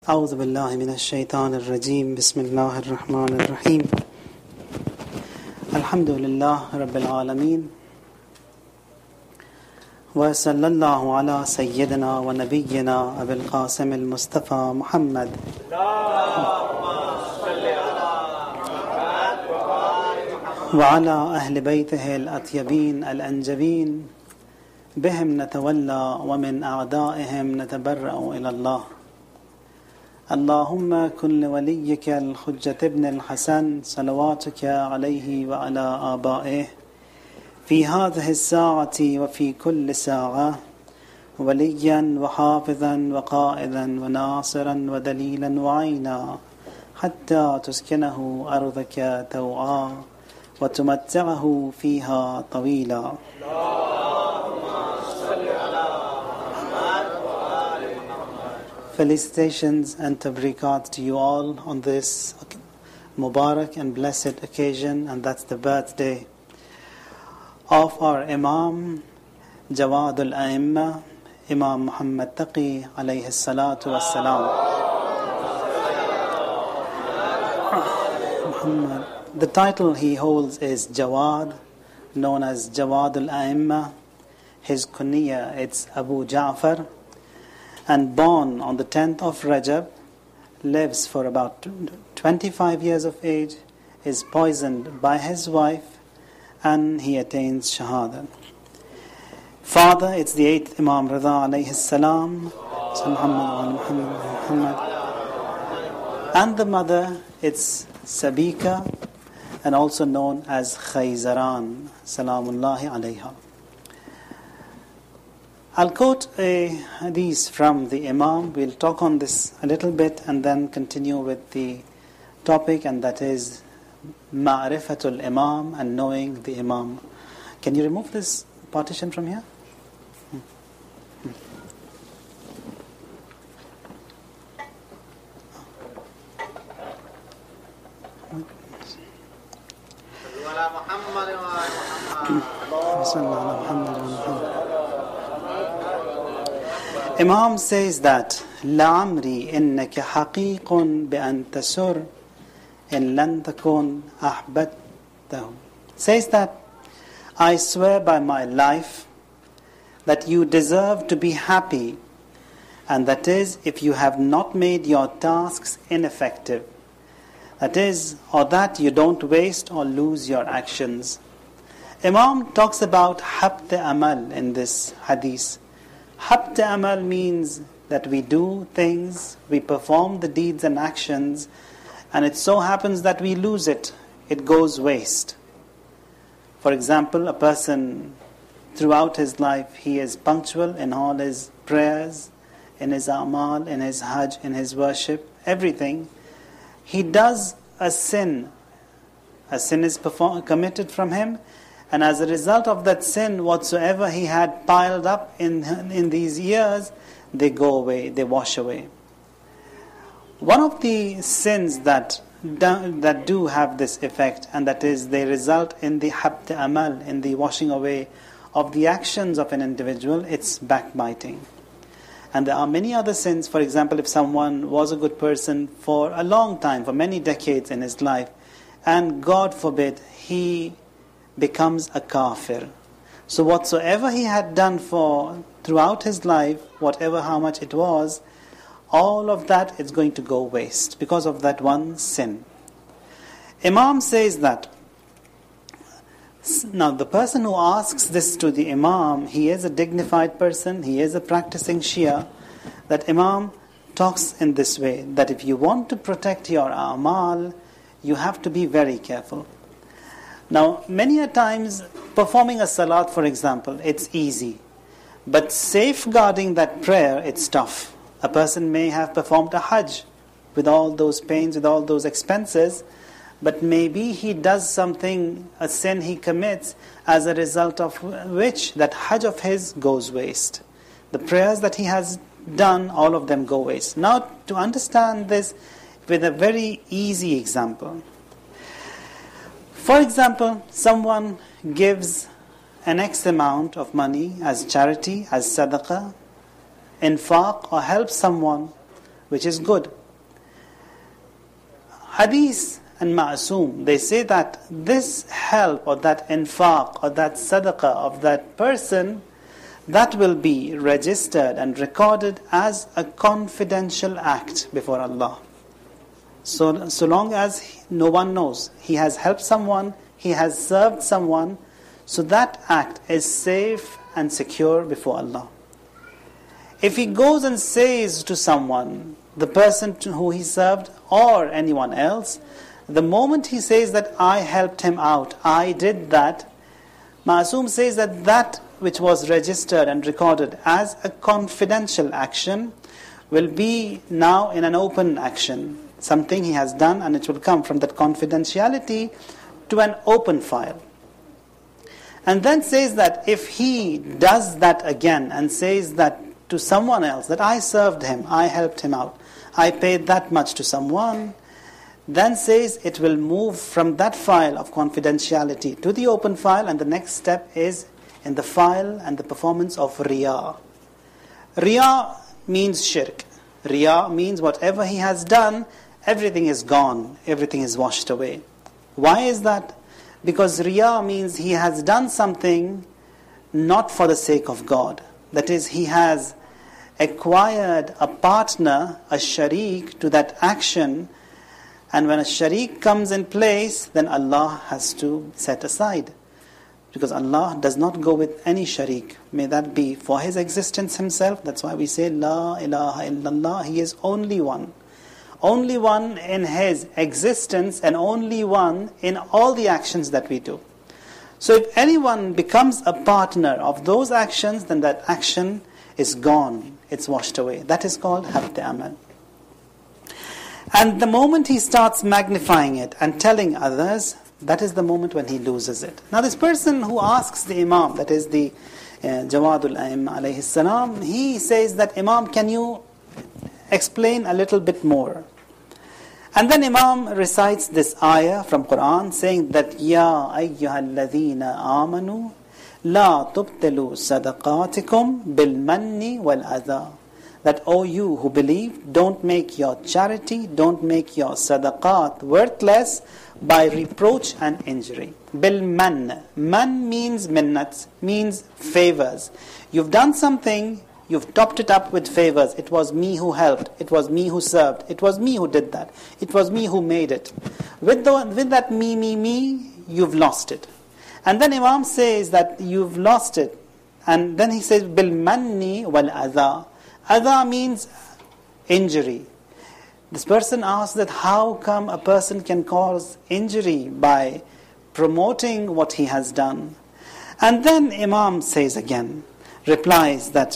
أعوذ بالله من الشيطان الرجيم بسم الله الرحمن الرحيم الحمد لله رب العالمين وصلى الله على سيدنا ونبينا أبي القاسم المصطفى محمد وعلى أهل بيته الأطيبين الأنجبين بهم نتولى ومن أعدائهم نتبرأ إلى الله اللهم كن لوليك الحجة ابن الحسن صلواتك عليه وعلى آبائه في هذه الساعة وفي كل ساعة وليا وحافظا وقائدا وناصرا ودليلا وعينا حتى تسكنه أرضك توعا وتمتعه فيها طويلا. Felicitations and tabrikat to you all on this Mubarak and blessed occasion, and that's the birthday of our Imam Jawad al-A'imma, Imam Muhammad Taqi alayhi salatu wassalam. The title he holds is Jawad, known as Jawad al-A'imma. His kunya, it's Abu Ja'far, and born on the 10th of Rajab, lives for about 25 years of age, is poisoned by his wife, and he attains Shahada. Father, it's the 8th Imam Rida alayhi salam, Muhammad. And the mother, it's Sabika, and also known as Khayzaran, salamullahi alayha. I'll quote a hadith from the Imam. We'll talk on this a little bit and then continue with the topic, and that is Ma'rifatul Imam and knowing the Imam. Can you remove this partition from here? Imam says that لَعَمْرِي إِنَّكَ حَقِيقٌ بِأَن تَسُرْ إِن لَن تَكُنْ أَحْبَبْتَهُ. Says that I swear by my life that you deserve to be happy, and that is if you have not made your tasks ineffective. That is, or that you don't waste or lose your actions. Imam talks about Habt Amal in this hadith. Habt Amal means that we do things, we perform the deeds and actions, and it so happens that we lose it. It goes waste. For example, a person throughout his life, he is punctual in all his prayers, in his amal, in his hajj, in his worship, everything. He does a sin. A sin is committed from him, and as a result of that sin, whatsoever he had piled up in these years, they go away, they wash away. One of the sins that do have this effect, and that is they result in the Habt Amal, in the washing away of the actions of an individual, it's backbiting. And there are many other sins. For example, if someone was a good person for a long time, for many decades in his life, and God forbid, he becomes a kafir. So whatsoever he had done throughout his life, how much it was, all of that is going to go waste because of that one sin. Imam says that, now the person who asks this to the Imam, he is a dignified person, he is a practicing Shia, that Imam talks in this way, that if you want to protect your amal, you have to be very careful. Now, many a times, performing a salat, for example, it's easy. But safeguarding that prayer, it's tough. A person may have performed a hajj with all those pains, with all those expenses, but maybe he does something, a sin he commits, as a result of which that hajj of his goes waste. The prayers that he has done, all of them go waste. Now, to understand this with a very easy example. For example, someone gives an X amount of money as charity, as sadaqah, infaq, or helps someone which is good. Hadith and Ma'asum, they say that this help or that infaq or that sadaqah of that person, that will be registered and recorded as a confidential act before Allah. So long as no one knows, he has helped someone, he has served someone, so that act is safe and secure before Allah. If he goes and says to someone, the person who he served or anyone else, the moment he says that I helped him out, I did that, Ma'asum says that that which was registered and recorded as a confidential action will be now in an open action. Something he has done, and it will come from that confidentiality to an open file. And then says that if he does that again and says that to someone else, that I served him, I helped him out, I paid that much to someone, then says it will move from that file of confidentiality to the open file, and the next step is in the file and the performance of Riya. Riya means shirk. Riya means whatever he has done, everything is gone, everything is washed away. Why is that? Because Riya means he has done something not for the sake of God. That is, he has acquired a partner, a sharik to that action, and when a sharik comes in place, then Allah has to set aside. Because Allah does not go with any sharik. May that be for His existence Himself. That's why we say, La ilaha illallah. He is only one. Only one in His existence and only one in all the actions that we do. So if anyone becomes a partner of those actions, then that action is gone. It's washed away. That is called Habd Amal. And the moment he starts magnifying it and telling others, that is the moment when he loses it. Now this person who asks the Imam, that is the Jawadul A'imma alayhi salam, he says that, Imam, can you explain a little bit more? And then Imam recites this ayah from Quran saying that, Ya ayyuhalladhina amanu la tubtilu sadaqatikum bil manni wal adha. That, O you who believe, don't make your charity, don't make your sadaqat worthless by reproach and injury. Bil man. Man means minnats, means favors. You've done something, you've topped it up with favors. It was me who helped, it was me who served, it was me who did that, it was me who made it. With that me, you've lost it. And then Imam says that you've lost it. And then he says, Bil manni wal adha. Adha means injury. This person asks that how come a person can cause injury by promoting what he has done? And then Imam says again, replies that,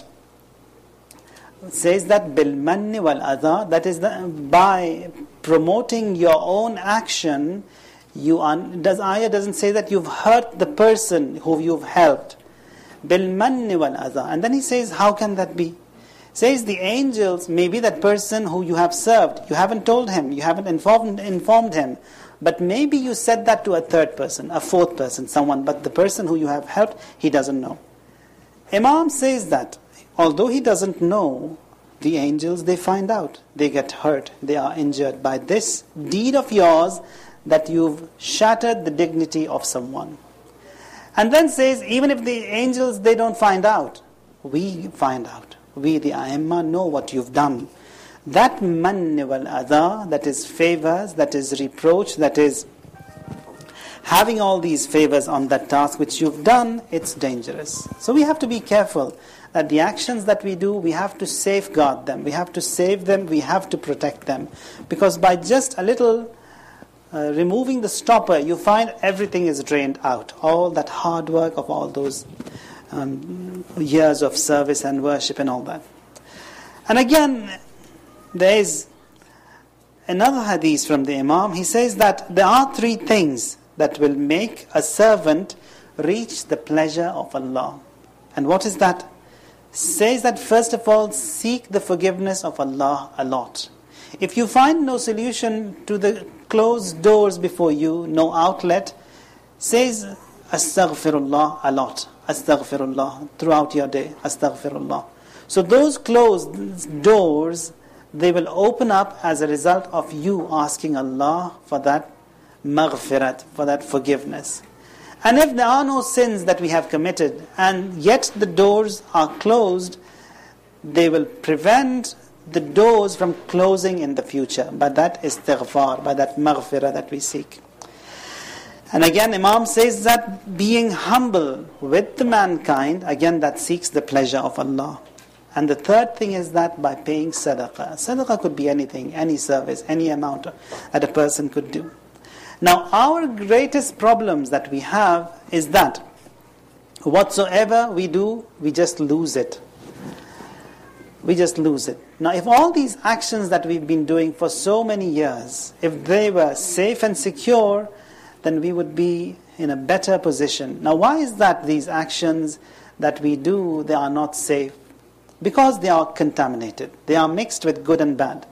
bil manni wal adha, that is by promoting your own action, ayah doesn't say that you've hurt the person who you've helped. Bil manni wal adha. And then he says, how can that be? Says the angels, maybe that person who you have served, you haven't told him, you haven't informed him, but maybe you said that to a third person, a fourth person, someone, but the person who you have helped, he doesn't know. Imam says that, although he doesn't know, the angels, they find out, they get hurt, they are injured by this deed of yours that you've shattered the dignity of someone. And then says, even if the angels, they don't find out, we find out. We, the A'imma, know what you've done. That manni wal adha, that is favors, that is reproach, that is having all these favors on that task which you've done, it's dangerous. So we have to be careful that the actions that we do, we have to safeguard them, we have to save them, we have to protect them. Because by just a little removing the stopper, you find everything is drained out. All that hard work of all those years of service and worship and all that. And again, there is another hadith from the Imam. He says that there are three things that will make a servant reach the pleasure of Allah. And what is that? Says that first of all, seek the forgiveness of Allah a lot. If you find no solution to the closed doors before you, no outlet, says astaghfirullah a lot. Astaghfirullah throughout your day. Astaghfirullah. So those closed doors they will open up as a result of you asking Allah for that maghfirat, for that forgiveness. And if there are no sins that we have committed, and yet the doors are closed, they will prevent the doors from closing in the future by that istighfar, by that maghfirah that we seek. And again, Imam says that being humble with the mankind, again that seeks the pleasure of Allah. And the third thing is that by paying sadaqah. Sadaqah could be anything, any service, any amount that a person could do. Now, our greatest problems that we have is that whatsoever we do, we just lose it. We just lose it. Now, if all these actions that we've been doing for so many years, if they were safe and secure, then we would be in a better position. Now, why is that these actions that we do, they are not safe? Because they are contaminated. They are mixed with good and bad.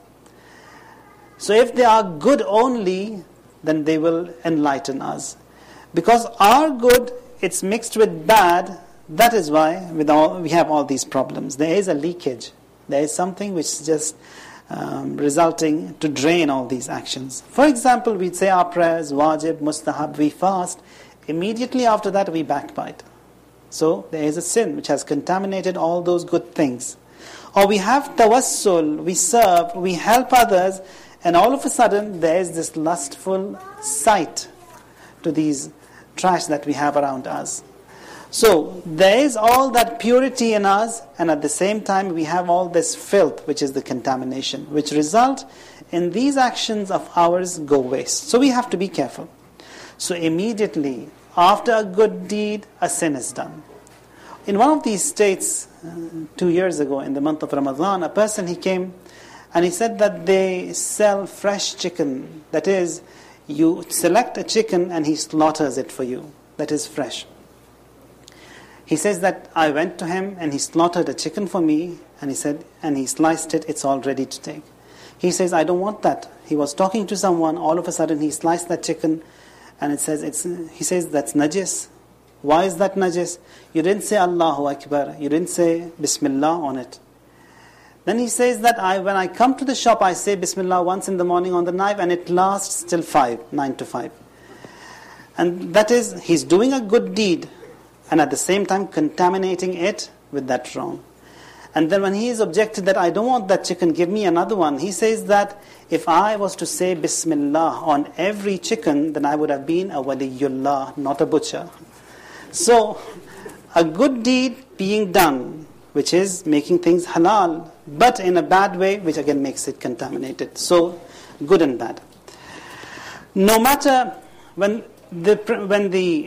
So if they are good only, then they will enlighten us. Because our good, it's mixed with bad, that is why we have all these problems. There is a leakage. There is something which is just resulting to drain all these actions. For example, we say our prayers, wajib, mustahab, we fast. Immediately after that, we backbite. So there is a sin which has contaminated all those good things. Or we have tawassul, we serve, we help others, and all of a sudden there is this lustful sight to these trash that we have around us. So there is all that purity in us, and at the same time we have all this filth, which is the contamination, which result in these actions of ours go waste. So we have to be careful. So immediately after a good deed, a sin is done. In one of these states, 2 years ago, in the month of Ramadan, a person, he came and he said that they sell fresh chicken. That is, you select a chicken and he slaughters it for you. That is fresh. He says that I went to him and he slaughtered a chicken for me, and he said, and he sliced it, it's all ready to take. He says, I don't want that. He was talking to someone, all of a sudden he sliced that chicken, and he says that's najis. Why is that najis? You didn't say Allahu Akbar, you didn't say Bismillah on it. Then he says that when I come to the shop, I say Bismillah once in the morning on the knife, and it lasts till 9 to 5. And that is, he's doing a good deed, and at the same time contaminating it with that wrong. And then when he is objected that I don't want that chicken, give me another one, he says that if I was to say Bismillah on every chicken, then I would have been a waliyullah, not a butcher. So, a good deed being done, which is making things halal, but in a bad way, which again makes it contaminated. So, good and bad. No matter when the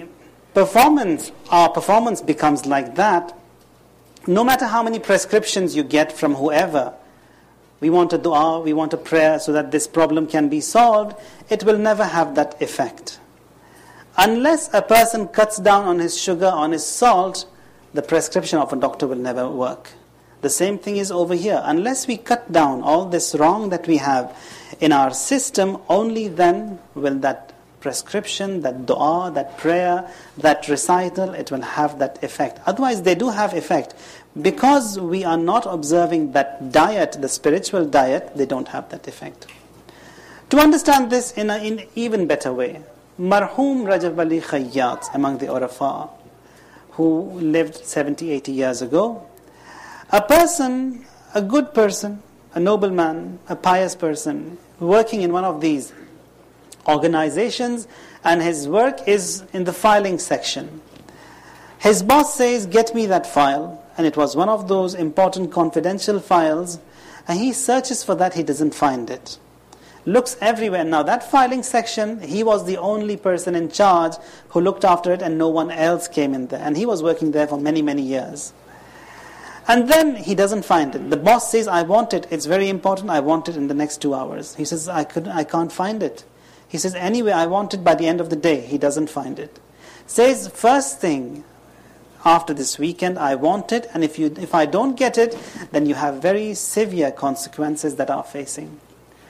our performance becomes like that, no matter how many prescriptions you get from whoever, we want a dua, we want a prayer so that this problem can be solved, it will never have that effect. Unless a person cuts down on his sugar, on his salt, the prescription of a doctor will never work. The same thing is over here. Unless we cut down all this wrong that we have in our system, only then will that prescription, that dua, that prayer, that recital, it will have that effect. Otherwise, they do have effect. Because we are not observing that diet, the spiritual diet, they don't have that effect. To understand this in an even better way, Marhum Rajab Ali Khayyat, among the Urafa, who lived 70, 80 years ago, a person, a good person, a nobleman, a pious person, working in one of these organizations, and his work is in the filing section. His boss says, get me that file, and it was one of those important confidential files, and he searches for that, he doesn't find it. Looks everywhere. Now that filing section, he was the only person in charge who looked after it, and no one else came in there, and he was working there for many, many years. And then he doesn't find it. The boss says, I want it, it's very important, I want it in the next 2 hours. He says, I can't find it. He says, anyway, I want it by the end of the day. He doesn't find it. Says, first thing, after this weekend, I want it, and if I don't get it, then you have very severe consequences that are facing.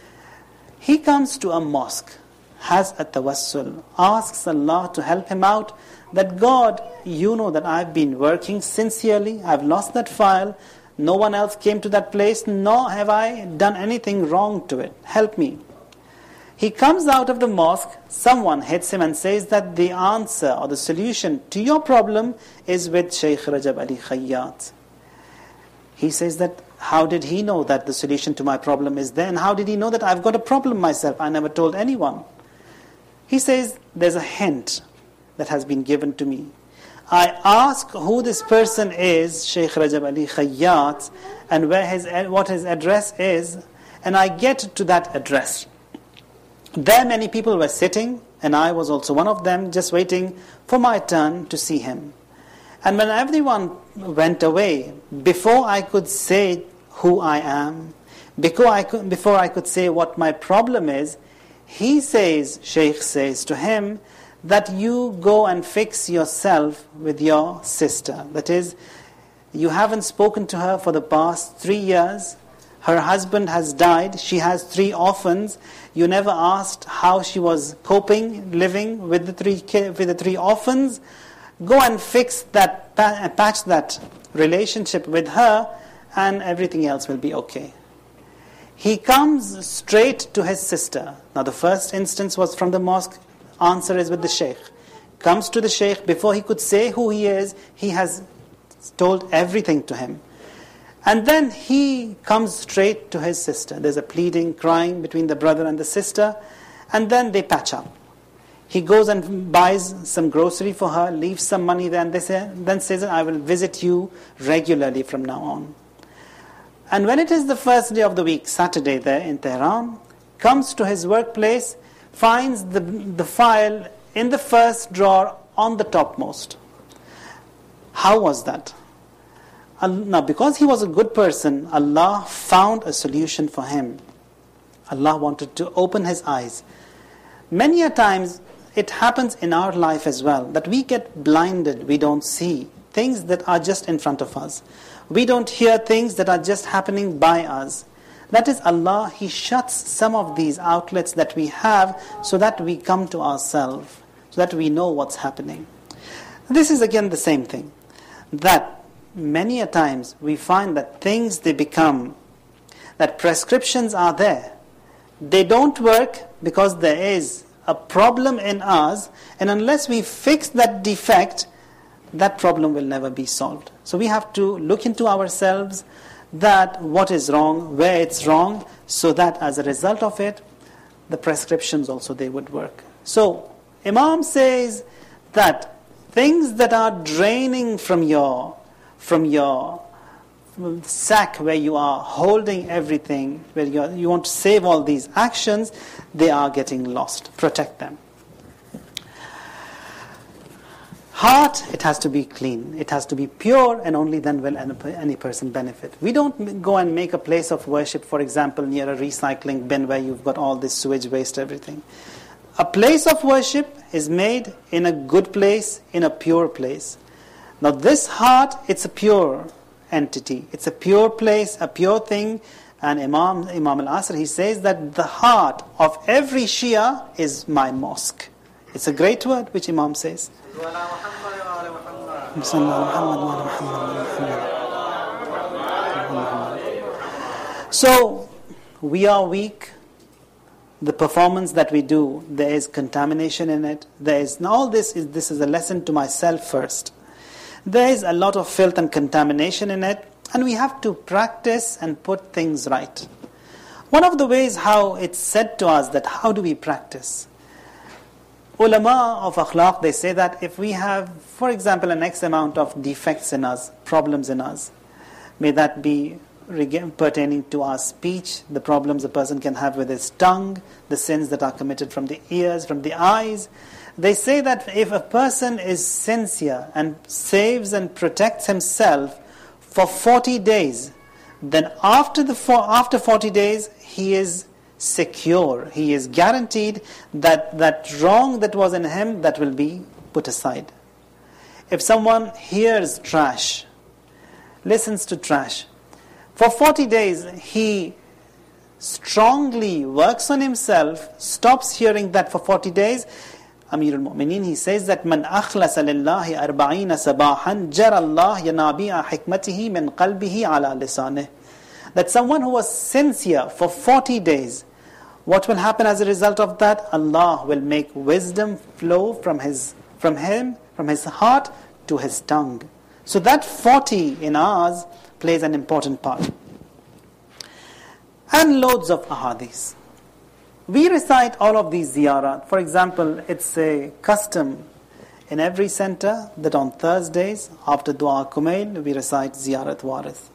He comes to a mosque, has a tawassul, asks Allah to help him out, that God, you know that I've been working sincerely, I've lost that file, No one else came to that place, nor have I done anything wrong to it. Help me. He comes out of the mosque, someone hits him and says that the answer or the solution to your problem is with Shaykh Rajab Ali Khayyat. He says that, how did he know that the solution to my problem is there? And how did he know that I've got a problem myself? I never told anyone. He says, there's a hint that has been given to me. I ask who this person is, Shaykh Rajab Ali Khayyat, and what his address is, and I get to that address. There many people were sitting, and I was also one of them, just waiting for my turn to see him. And when everyone went away, before I could say who I am, before I could say what my problem is, he says, Shaykh says to him, that you go and fix yourself with your sister. That is, you haven't spoken to her for the past 3 years. Her husband has died. She has 3 orphans. You never asked how she was coping, living with the 3 orphans. Go and fix that, patch that relationship with her, and everything else will be okay. He comes straight to his sister. Now the first instance was from the mosque. Answer is with the Shaykh. Comes to the Shaykh. Before he could say who he is, he has told everything to him. And then he comes straight to his sister. There's a pleading, crying between the brother and the sister. And then they patch up. He goes and buys some grocery for her, leaves some money there, and then says, I will visit you regularly from now on. And when it is the first day of the week, Saturday there in Tehran, comes to his workplace, finds the file in the first drawer on the topmost. How was that? Now, because he was a good person, Allah found a solution for him. Allah wanted to open his eyes. Many a times, it happens in our life as well, that we get blinded, we don't see things that are just in front of us. We don't hear things that are just happening by us. That is Allah, He shuts some of these outlets that we have so that we come to ourselves, so that we know what's happening. This is again the same thing, that many a times we find that things they become, that prescriptions are there. They don't work because there is a problem in us, and unless we fix that defect, that problem will never be solved. So we have to look into ourselves, that what is wrong, where it's wrong, so that as a result of it, the prescriptions also they would work. So Imam says that things that are draining from your sack where you are holding everything, where you want to save all these actions, they are getting lost. Protect them. Heart, it has to be clean. It has to be pure, and only then will any person benefit. We don't go and make a place of worship, for example, near a recycling bin where you've got all this sewage waste, everything. A place of worship is made in a good place, in a pure place. Now this heart, it's a pure entity. It's a pure place, a pure thing. And Imam al-Asr, he says that the heart of every Shia is my mosque. It's a great word which Imam says. So, we are weak. The performance that we do, there is contamination in it. There is all this is a lesson to myself first. There is a lot of filth and contamination in it, and we have to practice and put things right. One of the ways how it's said to us that how do we practice? Ulama of akhlaq, they say that if we have, for example, an X amount of defects in us, problems in us, may that be pertaining to our speech, the problems a person can have with his tongue, the sins that are committed from the ears, from the eyes. They say that if a person is sincere and saves and protects himself for 40 days, then after 40 days, he is secure. He is guaranteed that wrong that was in him, that will be put aside. If someone hears trash, listens to trash, for 40 days he strongly works on himself, stops hearing that for 40 days, Amir al-Mu'mineen, he says that man akhlasa lillahi arba'ina sabahan jara Allah yanabi'a hikmatihi min qalbihi ala lisanih. That someone who was sincere for 40 days, what will happen as a result of that? Allah will make wisdom flow from him, from his heart to his tongue. So that 40 in ours plays an important part. And loads of ahadith. We recite all of these ziyarat. For example, it's a custom in every center that on Thursdays, after Dua Kumail, we recite Ziyarat Warith.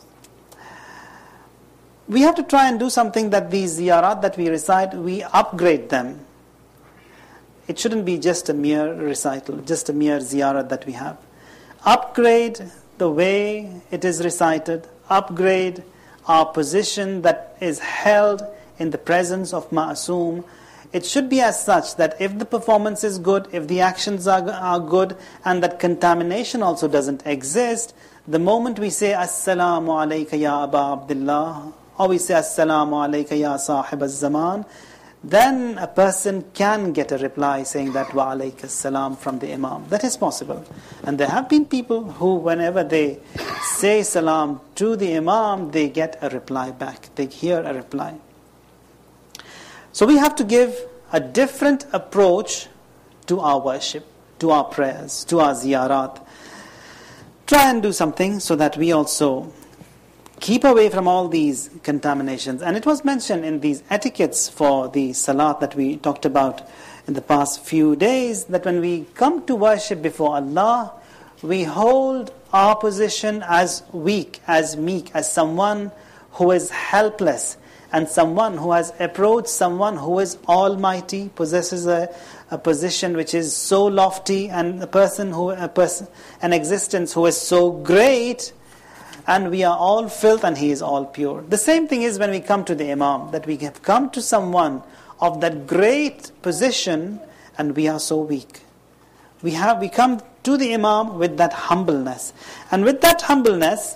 We have to try and do something that these ziyarat that we recite, we upgrade them. It shouldn't be just a mere recital, just a mere ziyarat that we have. Upgrade the way it is recited, upgrade our position that is held in the presence of Ma'asum. It should be as such that if the performance is good, if the actions are good, and that contamination also doesn't exist, the moment we say Assalamu alayka ya Aba Abdullah, or we say Assalamu alayka ya Sahib az-Zaman, then a person can get a reply saying that Wa alayka salam from the Imam. That is possible. And there have been people who, whenever they say salam to the Imam, they get a reply back. They hear a reply. So we have to give a different approach to our worship, to our prayers, to our ziyarat. Try and do something so that we also keep away from all these contaminations. And it was mentioned in these etiquettes for the salat that we talked about in the past few days, that when we come to worship before Allah, we hold our position as weak, as meek, as someone who is helpless, and someone who has approached someone who is almighty, possesses a position which is so lofty, and an existence who is so great, and we are all filth and he is all pure. The same thing is when we come to the Imam, that we have come to someone of that great position and we are so weak. We come to the Imam with that humbleness, and with that humbleness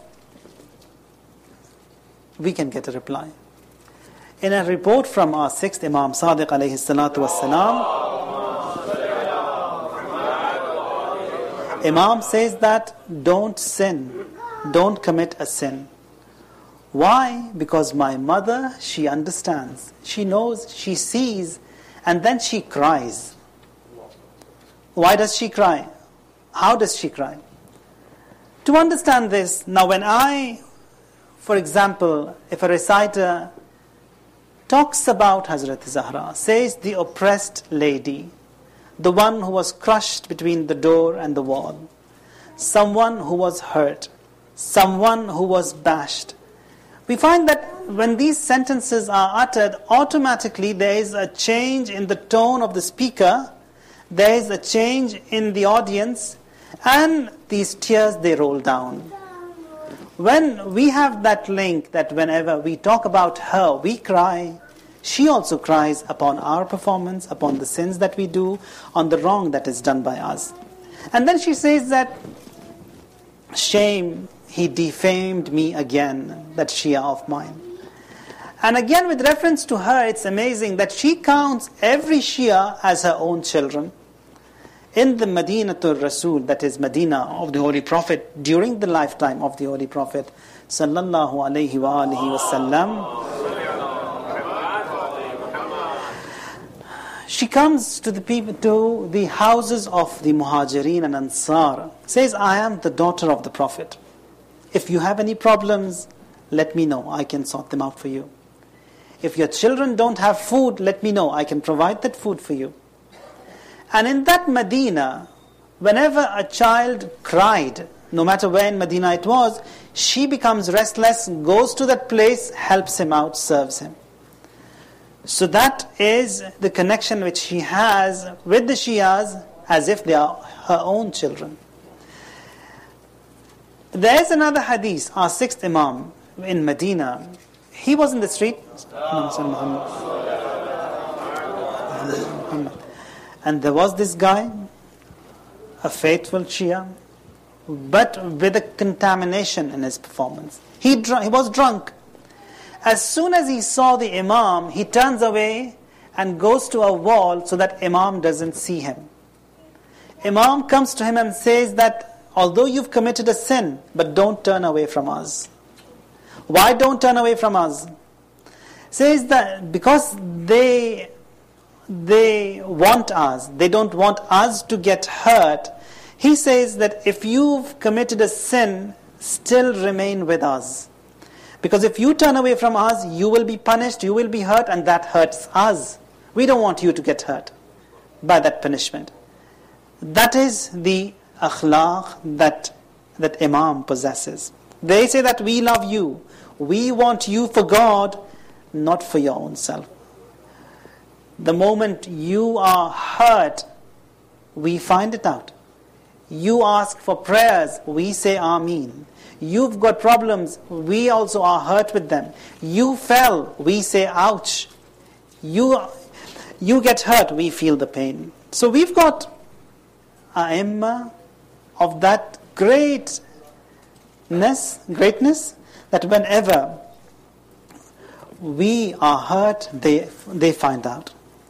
we can get a reply. In a report from our sixth Imam, Sadiq alayhi salatu wassalam, Imam says that don't sin, don't commit a sin. Why? Because my mother, she understands, she knows, she sees, and then she cries. Why does she cry? How does she cry? To understand this, now when for example, if a reciter talks about Hazrat Zahra, says the oppressed lady, the one who was crushed between the door and the wall, someone who was hurt, someone who was bashed, we find that when these sentences are uttered, automatically there is a change in the tone of the speaker, there is a change in the audience, and these tears, they roll down. When we have that link that whenever we talk about her, we cry, she also cries upon our performance, upon the sins that we do, on the wrong that is done by us. And then she says that, shame, he defamed me again, that Shia of mine. And again with reference to her, it's amazing that she counts every Shia as her own children. In the Madinatul Rasul, that is Medina of the Holy Prophet, during the lifetime of the Holy Prophet sallallahu alaihi wa alihi wasallam, she comes to the houses of the Muhajirin and Ansar, says, I am the daughter of the Prophet. If you have any problems, let me know, I can sort them out for you. If your children don't have food, let me know, I can provide that food for you. And in that Medina, whenever a child cried, no matter where in Medina it was, she becomes restless, goes to that place, helps him out, serves him. So that is the connection which she has with the Shias, as if they are her own children. There is another hadith, our sixth Imam in Medina. He was in the street, and there was this guy, a faithful Shia, but with a contamination in his performance. He was drunk. As soon as he saw the Imam, he turns away and goes to a wall so that Imam doesn't see him. Imam comes to him and says that, although you've committed a sin, but don't turn away from us. Why don't turn away from us? Says that because they want us, they don't want us to get hurt. He says that if you've committed a sin, still remain with us. Because if you turn away from us, you will be punished, you will be hurt, and that hurts us. We don't want you to get hurt by that punishment. That is the akhlaq that Imam possesses. They say that we love you. We want you for God, not for your own self. The moment you are hurt, we find it out. You ask for prayers, we say Ameen. You've got problems, we also are hurt with them. You fell, we say ouch. You get hurt, we feel the pain. So we've got A'imma of that greatness, that whenever we are hurt, they find out.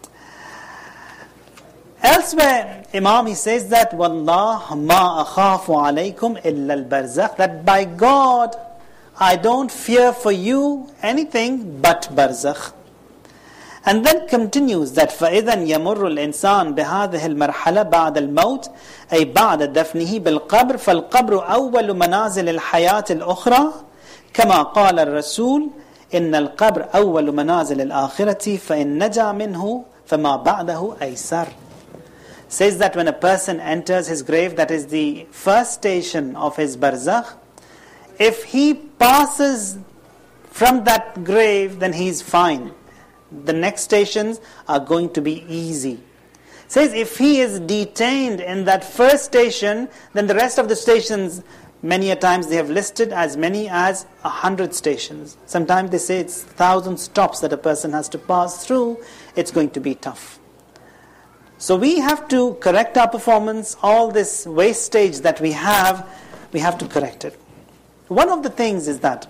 Elsewhere, Imam, he says that Wallah ma akhafu alaykum illa al-barzakh, that by God I don't fear for you anything but barzakh. And then continues that فَإِذًا يَمُرُّ الْإِنسان بهذه المرحلة بعد الموت أي بعد دفنه بالقبر فالقبر أول منازل الحياة الأخرى كما قال الرسول إن القبر أول منازل الآخرة فإن نجا منه فما بعده أيسر. Says that when a person enters his grave, that is the first station of his barzakh, if he passes from that grave, then he is fine. The next stations are going to be easy. Says if he is detained in that first station, then the rest of the stations, many a times they have listed as many as 100 stations. Sometimes they say it's 1,000 stops that a person has to pass through. It's going to be tough. So we have to correct our performance. All this wastage that we have to correct it. One of the things is that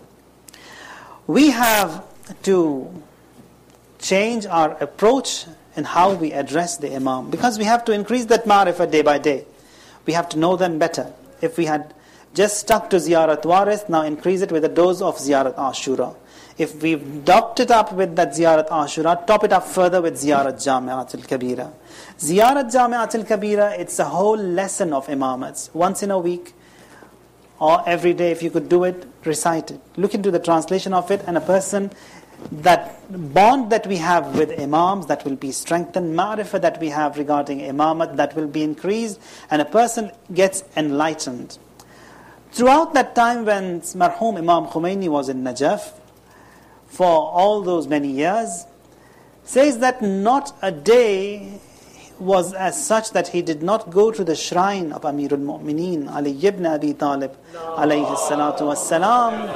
we have to change our approach in how we address the Imam, because we have to increase that ma'rifah day by day. We have to know them better. If we had just stuck to Ziyarat Warith, now increase it with a dose of Ziyarat Ashura. If we've topped it up with that Ziyarat Ashura, top it up further with Ziyarat Jami'at al-Kabira. Ziyarat Jami'at al-Kabira, it's a whole lesson of Imamats. Once in a week or every day, if you could do it, recite it. Look into the translation of it, and a person, that bond that we have with Imams, that will be strengthened. Ma'rifah that we have regarding Imamat, that will be increased, and a person gets enlightened. Throughout that time when Marhum Imam Khomeini was in Najaf, for all those many years, says that not a day was as such that he did not go to the shrine of Amirul Mu'mineen, Ali ibn Abi Talib, alayhi salatu wassalam,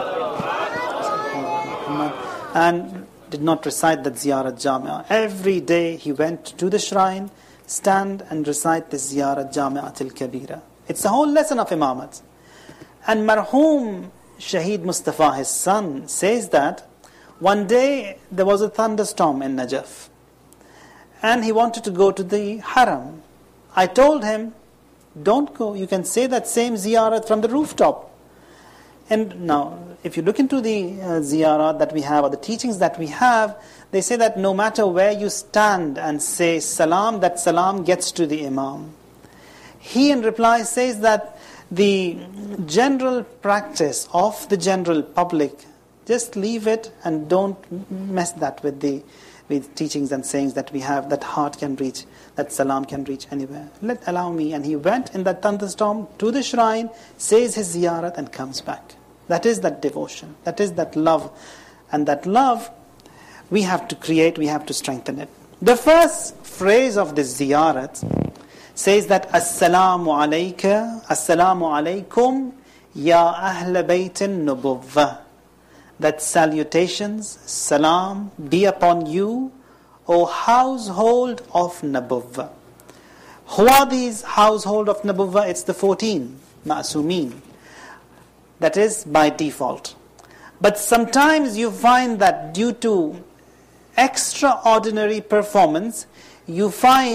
and did not recite that Ziyarat Jami'ah. Every day he went to the shrine, stand and recite the Ziyarat Jami'at al-Kabira. It's the whole lesson of Imamat. And Marhum Shaheed Mustafa, his son, says that one day there was a thunderstorm in Najaf, and he wanted to go to the Haram. I told him, don't go, you can say that same ziyarat from the rooftop. And now, if you look into the ziyarat that we have, or the teachings that we have, they say that no matter where you stand and say salam, that salam gets to the Imam. He in reply says that the general practice of the general public, just leave it and don't mess that with the teachings and sayings that we have, that heart can reach, that salam can reach anywhere. Allow me. And he went in that thunderstorm to the shrine, says his ziyarat and comes back. That is that devotion. That is that love. And that love we have to create, we have to strengthen it. The first phrase of this ziyarat says that Assalamu alayka, Assalamu alaykum, Ya Ahl Baytin Nubuwwah. That salutations, salam, be upon you, O household of Nabuwwah. Who are these household of Nabuwwah? It's the 14 Ma'asumeen. That is by default. But sometimes you find that due to extraordinary performance, you find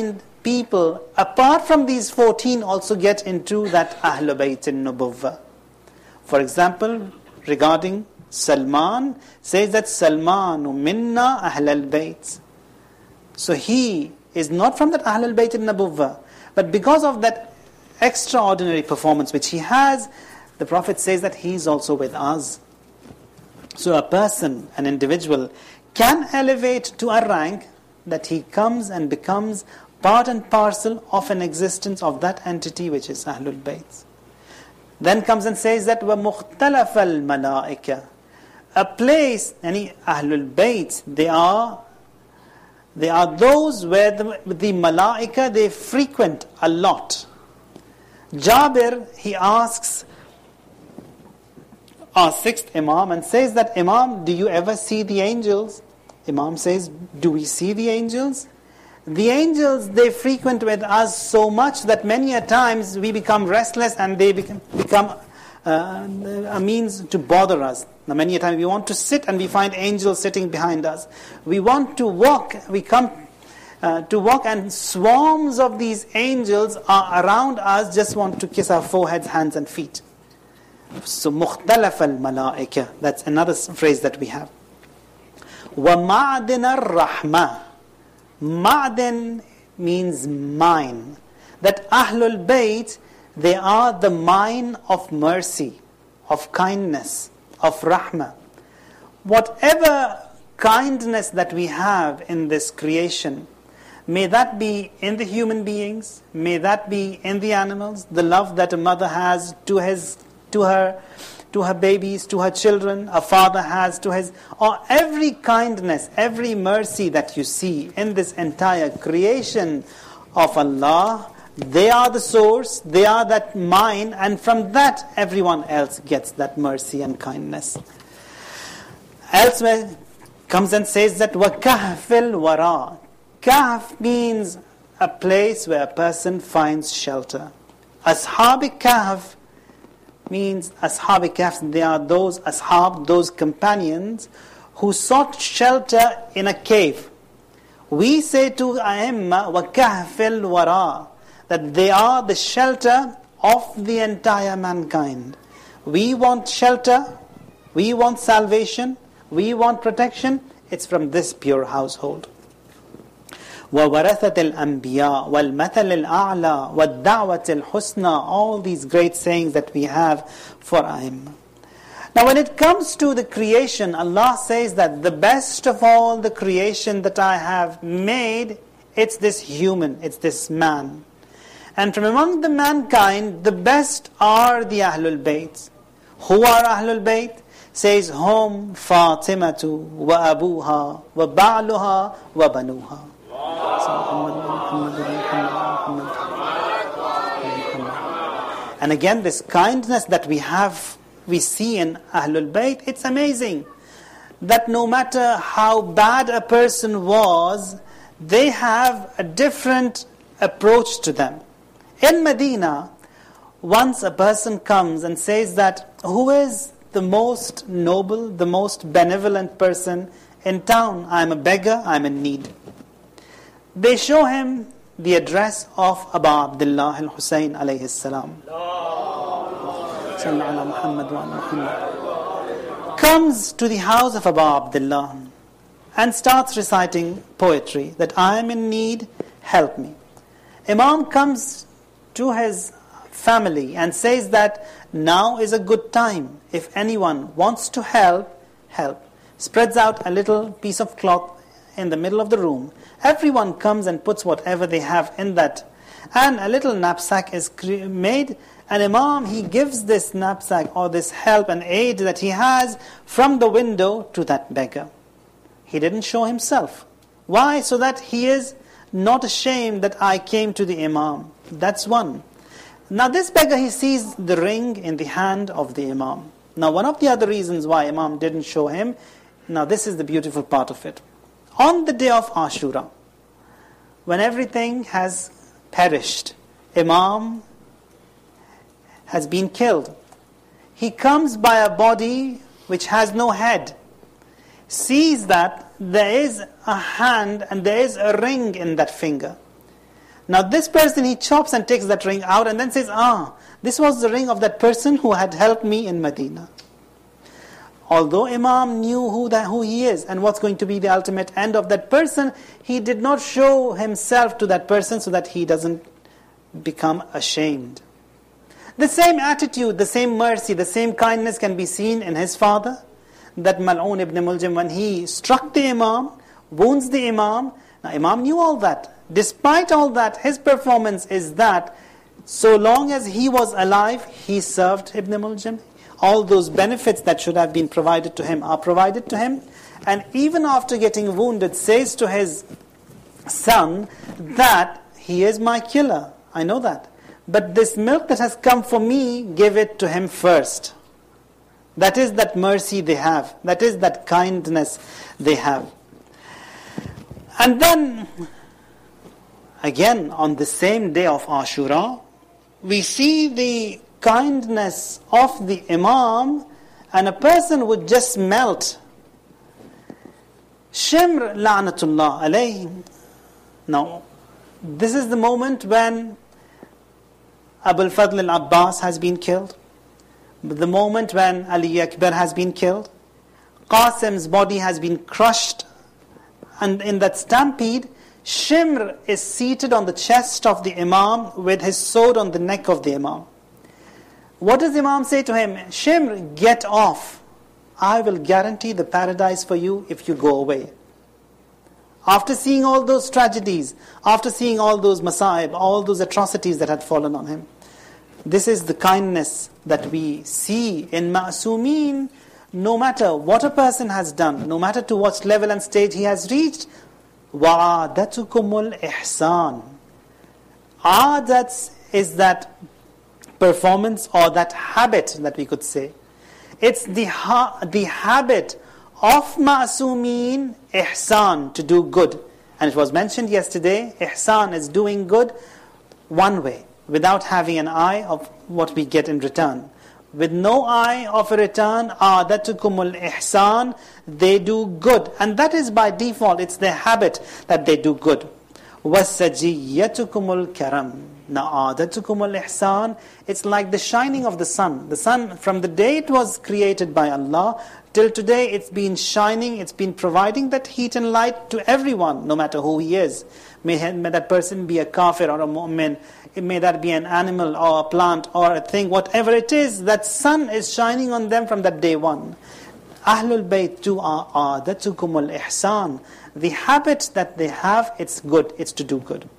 people, apart from these 14, also get into that Ahlul Bayt al-Nubuwwah. For example, regarding Salman, says that Salmanu minna Ahlul Bayt. So he is not from that Ahlul Bayt al-Nubuwwah, but because of that extraordinary performance which he has, the Prophet says that he is also with us. So a person, an individual, can elevate to a rank that he comes and becomes part and parcel of an existence of that entity which is Ahlul Bayt. Then comes and says that وَمُخْتَلَفَ الْمَلَائِكَةِ, a place, any Ahlul Bayt, they are those where the Malaika, they frequent a lot. Jabir, he asks our sixth Imam and says that, Imam, do you ever see the angels? Imam says, do we see the angels? The angels, they frequent with us so much that many a times we become restless and they become a means to bother us. Now many a time we want to sit and we find angels sitting behind us. We want to walk, we come to walk and swarms of these angels are around us, just want to kiss our foreheads, hands and feet. So مُخْتَلَفَ الْمَلَائِكَةِ, that's another phrase that we have. وَمَعْدِنَ الرَّحْمَةِ, Ma'din means mine. That Ahlul Bayt, they are the mine of mercy, of kindness, of rahmah. Whatever kindness that we have in this creation, may that be in the human beings, may that be in the animals, the love that a mother has to her babies, to her children, a father has to his, or every kindness, every mercy that you see in this entire creation of Allah, they are the source, they are that mine, and from that everyone else gets that mercy and kindness. Elsewhere comes and says that وَكَهْفِ الْوَرَى, Kahf means a place where a person finds shelter. Ashab Kahf means Ashab Kahf, they are those Ashab, those companions who sought shelter in a cave. We say to A'imma وَكَهْفِ الْوَرَى, that they are the shelter of the entire mankind. We want shelter, we want salvation, we want protection, it's from this pure household. وَوَرَثَةِ الْأَنْبِيَاءِ وَالْمَثَلِ الْأَعْلَى وَالدَّعْوَةِ الْحُسْنَى, all these great sayings that we have for A'imma. Now when it comes to the creation, Allah says that the best of all the creation that I have made, it's this human, it's this man. And from among the mankind, the best are the Ahlul Bayt. Who are Ahlul Bayt? Says, Hum Fatimatu wa Abuha wa Ba'luha wa Banuha. And again, this kindness that we see in Ahlul Bayt, it's amazing. That no matter how bad a person was, they have a different approach to them. In Medina, once a person comes and says that, who is the most noble, the most benevolent person in town? I'm a beggar, I'm in need. They show him the address of Abu Abdullah al-Husayn alayhi salam. Comes to the house of Abu Abdullah and starts reciting poetry, that I am in need, help me. Imam comes to his family and says that now is a good time. If anyone wants to help, help. Spreads out a little piece of cloth in the middle of the room. Everyone comes and puts whatever they have in that. And a little knapsack is made. And Imam, he gives this knapsack or this help and aid that he has from the window to that beggar. He didn't show himself. Why? So that he is not ashamed that I came to the Imam. That's one. Now this beggar, he sees the ring in the hand of the Imam. Now one of the other reasons why Imam didn't show him, now this is the beautiful part of it. On the day of Ashura, when everything has perished, Imam has been killed. He comes by a body which has no head, sees that there is a hand and there is a ring in that finger. Now this person, he chops and takes that ring out and then says, this was the ring of that person who had helped me in Medina. Although Imam knew who he is and what's going to be the ultimate end of that person, he did not show himself to that person so that he doesn't become ashamed. The same attitude, the same mercy, the same kindness can be seen in his father. That Mal'un ibn Muljim, when he struck the Imam, wounds the Imam. Now Imam knew all that. Despite all that, his performance is that so long as he was alive, he served Ibn Muljim. All those benefits that should have been provided to him are provided to him. And even after getting wounded, says to his son that he is my killer. I know that. But this milk that has come for me, give it to him first. That is that mercy they have. That is that kindness they have. And then, again, on the same day of Ashura, we see the kindness of the Imam, and a person would just melt. Shimr la'natullah alayhi. Now, this is the moment when Abul Fadl al-Abbas has been killed. The moment when Ali Akbar has been killed. Qasim's body has been crushed. And in that stampede, Shimr is seated on the chest of the Imam with his sword on the neck of the Imam. What does Imam say to him? Shimr, get off. I will guarantee the paradise for you if you go away. After seeing all those tragedies, after seeing all those masa'ib, all those atrocities that had fallen on him, this is the kindness that we see in Ma'asumeen. No matter what a person has done, no matter to what level and stage he has reached, وَعَادَتُكُمُ الْإِحْسَانِ. Adat is that performance or that habit that we could say. It's the habit of Ma'asumeen, ihsan, to do good. And it was mentioned yesterday, ihsan is doing good one way, without having an eye of what we get in return. With no eye of a return, adatukumul ihsan, they do good. And that is by default, it's their habit that they do good. وَسَجِيَّتُكُمُ الْكَرَمِ. Now, adatukumul ihsan, it's like the shining of the sun. The sun, from the day it was created by Allah, till today it's been shining, it's been providing that heat and light to everyone, no matter who he is. May that person be a kafir or a mu'min, may that be an animal or a plant or a thing, whatever it is, that sun is shining on them from that day one. Ahlul Bayt too are adatukumul ihsan. The habit that they have, it's good, it's to do good.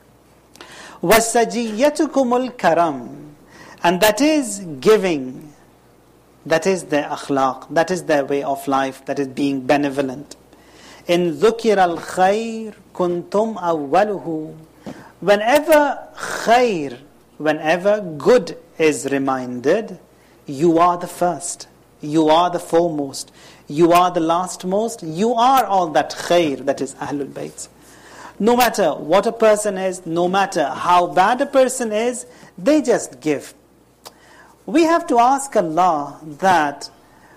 وَسَجِيَّتُكُمُ الْكَرَمِ. And that is giving. That is their akhlaq. That is their way of life. That is being benevolent. In ذُكِرَ الْخَيْرِ كُنْتُمْ أَوَّلُهُ. Whenever khair, whenever good is reminded, you are the first. You are the foremost. You are the lastmost. You are all that khair, that is Ahlul Bayt. No matter what a person is, no matter how bad a person is, they just give. We have to ask Allah that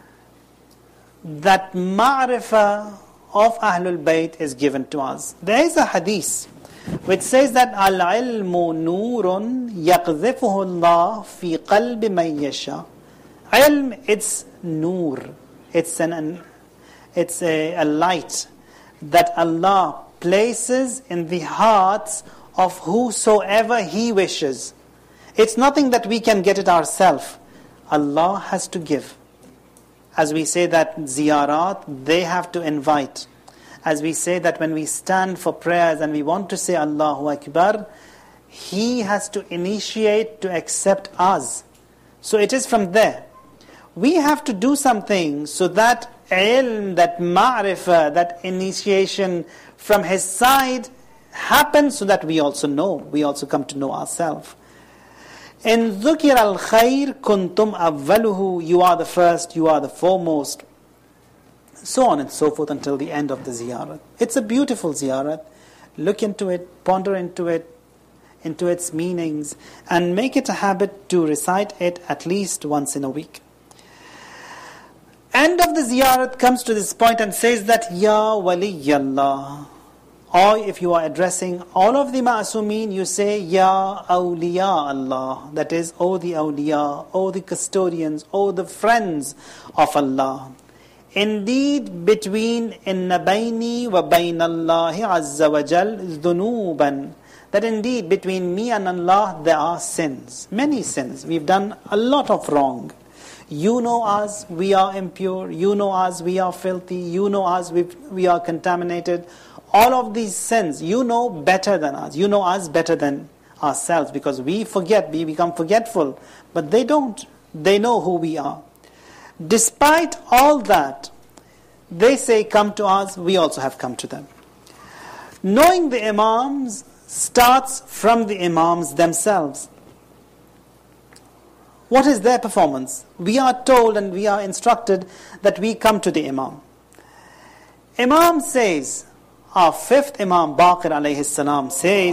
ma'rifah of Ahlul Bayt is given to us. There is a hadith which says that al-ilmu nurun yaqdhifuhu Allah fi qalbi man yasha. Ilm, it's nur. It's a light that Allah places in the hearts of whosoever He wishes. It's nothing that we can get it ourselves. Allah has to give. As we say that ziyarat, they have to invite. As we say that when we stand for prayers and we want to say Allahu Akbar, He has to initiate to accept us. So it is from there. We have to do something so that ilm, that ma'rifah, that initiation from His side happens so that we also know. We also come to know ourselves. In ذُكِرَ الْخَيْرِ كُنْتُمْ أَوَّلُهُ. You are the first, you are the foremost. So on and so forth until the end of the ziyarat. It's a beautiful ziyarat. Look into it, ponder into it, into its meanings, and make it a habit to recite it at least once in a week. End of the ziyarat comes to this point and says that Ya Waliyallah, Or if you are addressing all of the ma'asumin, you say, Ya awliya Allah. That is, O the awliya, O the custodians, O the friends of Allah. Indeed, between inna bayni wa bayna Allahi azza wa jal dhunuban. That indeed, between me and Allah, there are sins. Many sins. We've done a lot of wrong. You know us, we are impure. You know us, we are filthy. You know us, we are contaminated. All of these sins, you know better than us. You know us better than ourselves, because we forget, we become forgetful. But they don't. They know who we are. Despite all that, they say, come to us, we also have come to them. Knowing the Imams starts from the Imams themselves. What is their performance? We are told and we are instructed that we come to the Imam. Imam says, our fifth Imam, Baqir alayhi salam, says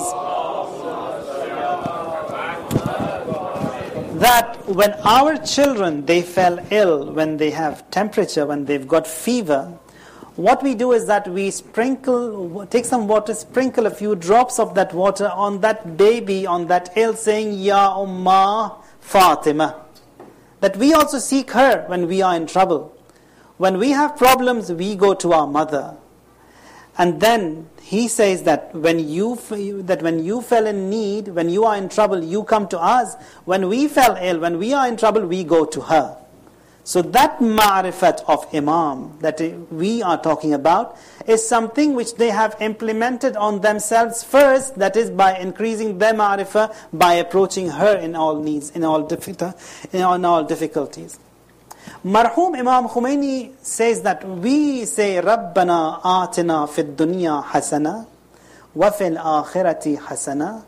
that when our children, they fell ill, when they have temperature, when they've got fever, what we do is that we take some water, sprinkle a few drops of that water on that baby, on that ill, saying, Ya Ummah Fatima. That we also seek her when we are in trouble. When we have problems, we go to our mother. And then he says that when you fell in need, when you are in trouble, you come to us. When we fell ill, when we are in trouble, we go to her. So that ma'rifat of Imam that we are talking about is something which they have implemented on themselves first, that is by increasing their ma'rifah, by approaching her in all needs, in all difficulties. Marhum Imam Khomeini says that we say, Rabbana atina fid dunya hasana wa fil akhirati hasana.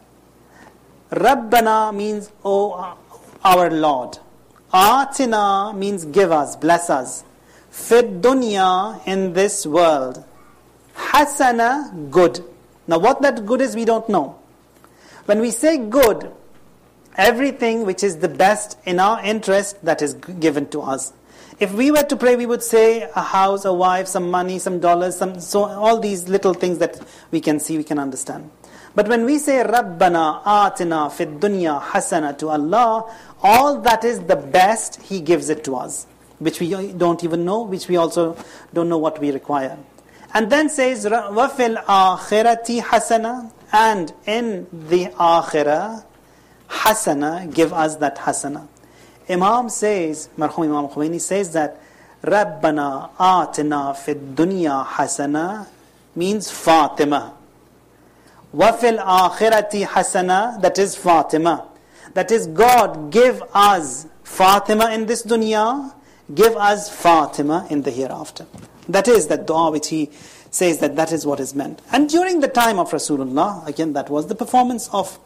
Rabbana means, oh our Lord. Atina means give us, bless us. Fid dunya, in this world. Hasana, good. Now what that good is, we don't know. When we say good, everything which is the best in our interest, that is given to us. If we were to pray, we would say a house, a wife, some money, some dollars, so all these little things that we can see, we can understand. But when we say Rabbana atina fid dunya hasana to Allah, all that is the best, He gives it to us, which we don't even know, which we also don't know what we require. And then says wa fil akhirati hasana, and in the akhirah hasana, give us that hasana. Imam says, Marhum Imam Khomeini says that Rabbana atina fid dunya hasana means Fatima. Wa fil akhirati hasana, that is Fatima. That is, God, give us Fatima in this dunya, give us Fatima in the hereafter. That is that dua which he says that is what is meant. And during the time of Rasulullah, again, that was the performance of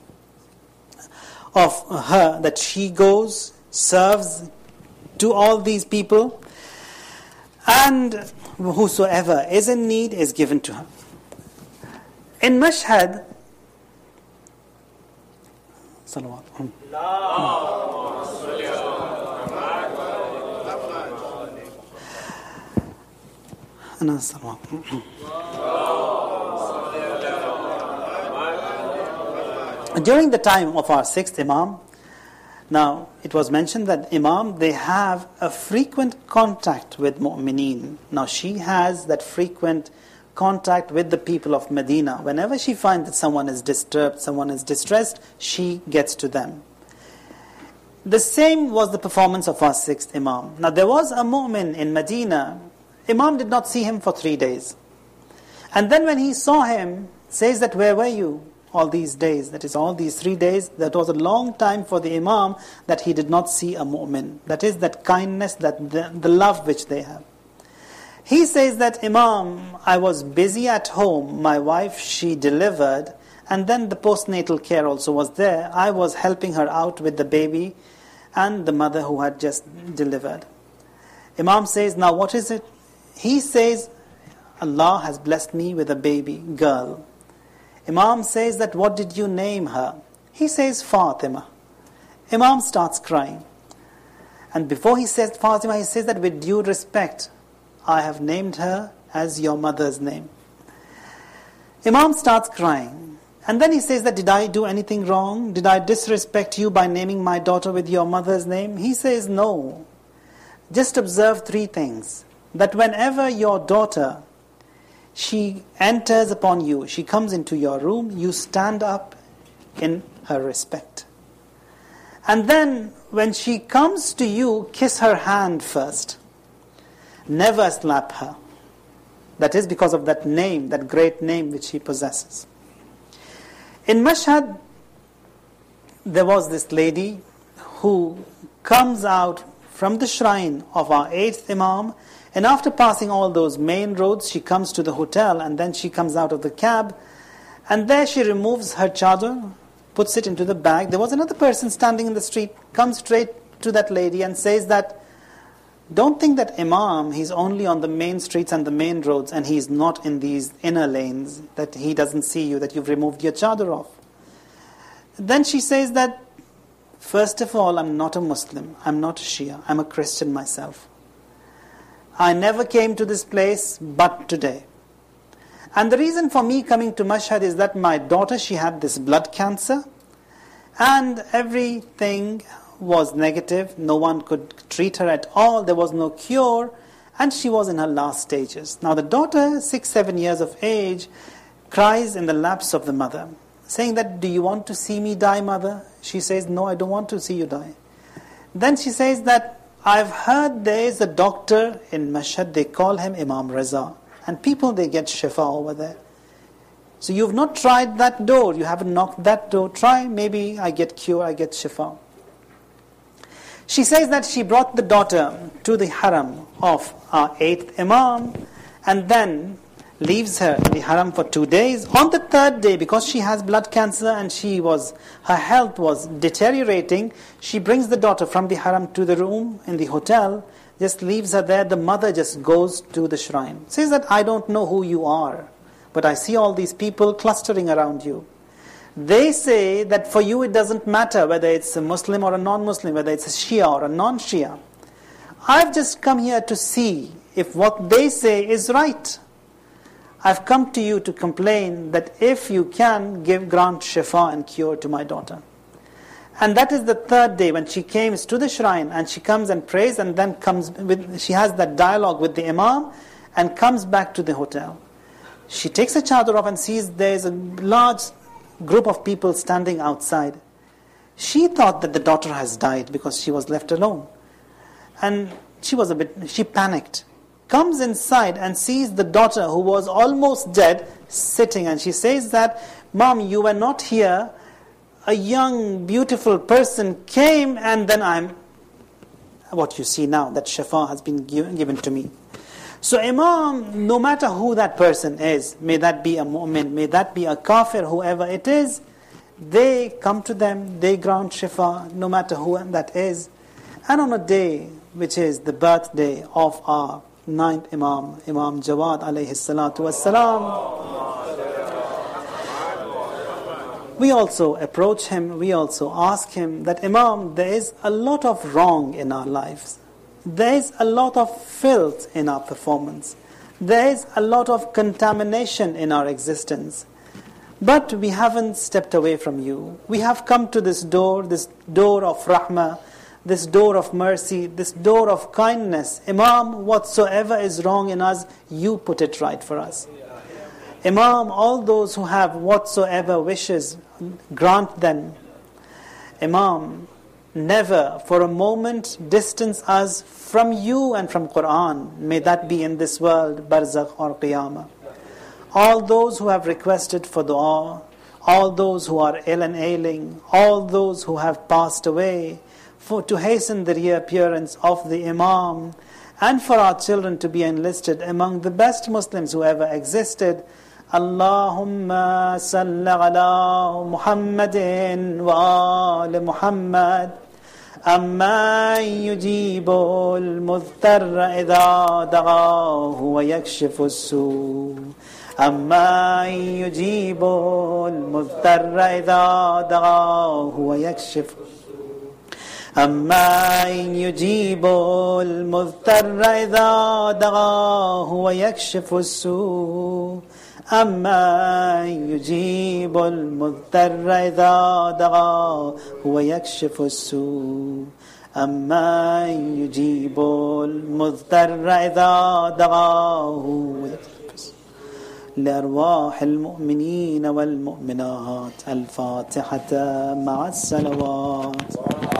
her, that she goes, serves to all these people, and whosoever is in need is given to her. In Mashhad, salawat. During the time of our sixth Imam, now it was mentioned that Imam, they have a frequent contact with mu'mineen. Now she has that frequent contact with the people of Medina. Whenever she finds that someone is disturbed, someone is distressed, she gets to them. The same was the performance of our sixth Imam. Now there was a mu'min in Medina. Imam did not see him for 3 days. And then when he saw him, says that, where were you all these days? That is, all these 3 days. That was a long time for the Imam that he did not see a mu'min. That is that kindness, that the love which they have. He says that, Imam, I was busy at home. My wife, she delivered. And then the postnatal care also was there. I was helping her out with the baby and the mother who had just delivered. Imam says, now what is it? He says, Allah has blessed me with a baby girl. Imam says that, what did you name her? He says, Fatima. Imam starts crying. And before he says Fatima, he says that, with due respect, I have named her as your mother's name. Imam starts crying. And then he says that, did I do anything wrong? Did I disrespect you by naming my daughter with your mother's name? He says, no. Just observe 3 things. That whenever your daughter, she enters upon you, she comes into your room, you stand up in her respect. And then when she comes to you, kiss her hand first. Never slap her. That is because of that name, that great name which she possesses. In Mashhad, there was this lady who comes out from the shrine of our 8th Imam, and after passing all those main roads, she comes to the hotel, and then she comes out of the cab, and there she removes her chadar, puts it into the bag. There was another person standing in the street, comes straight to that lady and says that, don't think that Imam, he's only on the main streets and the main roads and he's not in these inner lanes, that he doesn't see you, that you've removed your chadar off. Then she says that, first of all, I'm not a Muslim, I'm not a Shia, I'm a Christian myself. I never came to this place but today. And the reason for me coming to Mashhad is that my daughter, she had this blood cancer and everything was negative. No one could treat her at all. There was no cure. And she was in her last stages. Now the daughter, 6-7 years of age, cries in the laps of the mother, saying that, do you want to see me die, mother? She says, no, I don't want to see you die. Then she says that, I've heard there is a doctor in Mashhad, they call him Imam Raza. And people, they get shifa over there. So you've not tried that door. You haven't knocked that door. Try, maybe I get cure, I get shifa. She says that she brought the daughter to the haram of our 8th Imam and then leaves her in the haram for 2 days. On the 3rd day, because she has blood cancer and her health was deteriorating, she brings the daughter from the haram to the room in the hotel, just leaves her there. The mother just goes to the shrine. Says that, I don't know who you are, but I see all these people clustering around you. They say that for you it doesn't matter whether it's a Muslim or a non-Muslim, whether it's a Shia or a non-Shia. I've just come here to see if what they say is right. I've come to you to complain that if you can, grant shifa and cure to my daughter. And that is the 3rd day when she came to the shrine and she comes and prays and then she has that dialogue with the Imam and comes back to the hotel. She takes her chadar off and sees there's a large group of people standing outside. She thought that the daughter has died because she was left alone. And she panicked. Comes inside and sees the daughter who was almost dead sitting, and she says that, Mom, you were not here. A young, beautiful person came and then what you see now, that shifa has been given to me. So Imam, no matter who that person is, may that be a mu'min, may that be a kafir, whoever it is, they come to them, they grant shifa, no matter who that is. And on a day which is the birthday of our 9th Imam, Imam Jawad alayhi salatu wassalam, we also approach him, we also ask him that, Imam, there is a lot of wrong in our lives. There is a lot of filth in our performance. There is a lot of contamination in our existence. But we haven't stepped away from you. We have come to this door of rahmah, this door of mercy, this door of kindness. Imam, whatsoever is wrong in us, you put it right for us. Imam, all those who have whatsoever wishes, grant them. Imam, never for a moment distance us from you and from Quran. May that be in this world, barzakh or qiyamah. All those who have requested for dua, all those who are ill and ailing, all those who have passed away, to hasten the reappearance of the Imam, and for our children to be enlisted among the best Muslims who ever existed. Allahumma salli ala Muhammadin wa ali Muhammad. أَمَّنْ يُجِيبُ الْمُضْطَرَّ إِذَا دَعَاهُ وَيَكْشِفُ السُّوءَ أَمَّنْ يُجِيبُ الْمُضْطَرَّ إِذَا دَعَاهُ وَيَكْشِفُ أَمَّنْ يُجِيبُ الْمُضْطَرَّ إِذَا دَعَاهُ وَيَكْشِفُ السُّوءَ أما يجيب المضطر إذا دعاه ويكشف السوء. أما يجيب المضطر إذا دعاه. لأرواح المؤمنين والمؤمنات الفاتحة مع الصلوات.